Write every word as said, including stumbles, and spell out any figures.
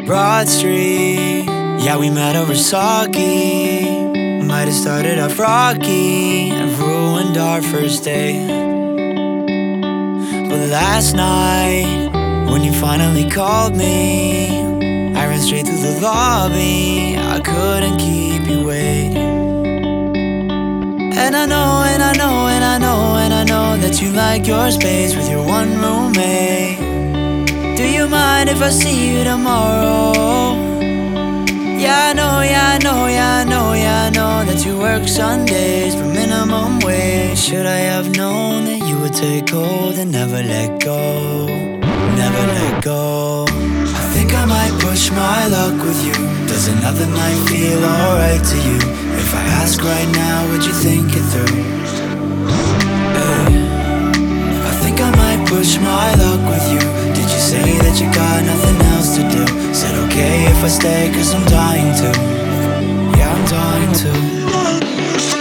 Broad Street. Yeah, we met over sake. Might have started off rocky and ruined our first date. But last night, when you finally called me, I ran straight through the lobby. I couldn't keep you waiting. And I know, and I know, and I know, and I know that you like your space with your one roommate. Do you mind if I see you tomorrow? Yeah, I know, yeah, I know, yeah, I know, yeah, I know that you work Sundays for minimum wage. Should I have known that you would take hold and never let go? Never let go. I think I might push my luck with you. Does another night feel alright to you? If I ask right now, would you think it through? Hey, I think I might push my luck with you. Did you say that you got nothing else to do? Said okay if I stay cause I'm dying to. Yeah, I'm dying to.